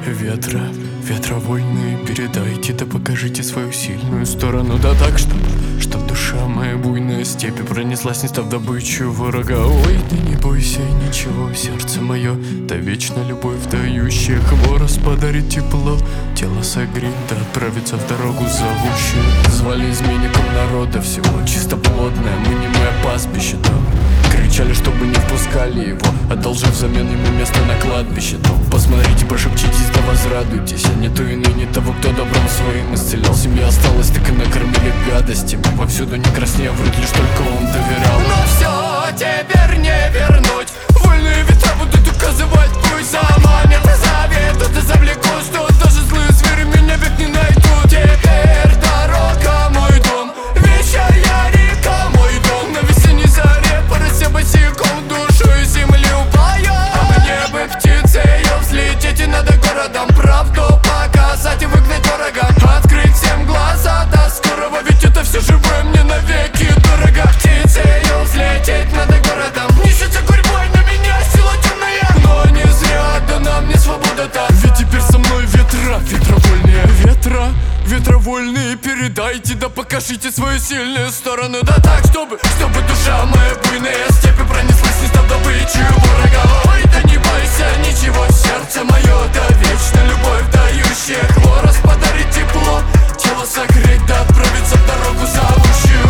ветра, ветра вольные, передайте, да покажите свою сильную сторону. Да так, чтоб душа моя буйная степи пронеслась, не став добычу врага. Ой, ты не бойся ничего, сердце мое, да вечно любовь дающая хворост подарит тепло, тело согреть, да отправится в дорогу зовущую. Звали изменником народа всего, чистоплотное, мы не мое пастбище, да. Кричали, чтобы не впускали его, одолжив взамен ему место на кладбище. То посмотрите, пошепчитесь, да возрадуйтесь. А не то и ныне того, кто добром своим исцелял. Семья осталась, так и накормили гадостями. Повсюду не краснея врут, лишь только он доверял. Но все теперь не вернуть, вольные ветра будут указывать путь. Заманят, заведут и завлекут, что даже злые звери меня век не найдут. Теперь дорога мой дом, вещая река мой дом. На весенней заре порося босиком душу и землю поет. А мне бы птицею взлететь и над городом правду показать и выгнать врага. Открыть всем глаза до скорого, ведь это все живое мне навеки дорого. Птицею взлететь над городом, несется гурьбой на меня сила темная. Но не зря дана мне свобода-то, ведь теперь со мной ветра, ветровольные ветра. Ветровольные, передайте, да покажите свою сильную сторону. Да так, чтобы душа моя буйная степи пронеслась, не став добычей врага. Ой, да не бойся ничего, сердце мое, да вечно любовь дающая хворост подарит тепло, тело согреть, да отправиться в дорогу зовущую.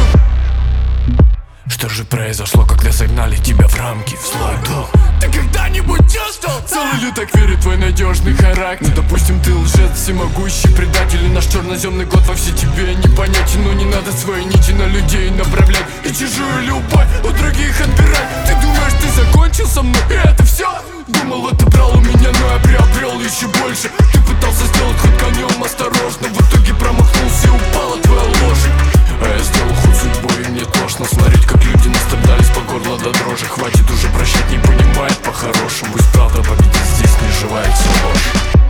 Что же произошло, когда загнали тебя в рамки, в слой? Ты когда-нибудь чувствовал? Целый ли так верит твой надежный характер? Ну допустим, ты лжец, всемогущий предатель, и наш черноземный год вовсе тебе непонятен. Но не надо свои нити на людей направлять и чужую любовь у других отбирать. Ты думаешь, ты закончил со мной, и это все? Думал, это брал у меня, но я приобрел еще больше. Ты пытался сделать хоть конем осторожно, в итоге промахнулся и упала твоя лошадь. А я сделал ход судьбой, и мне тошно смотреть, как люди настрадались по горло до дрожи. Хватит уже прощать, не понимает по-хорошему, пусть правда победит, здесь не живая вся ложь.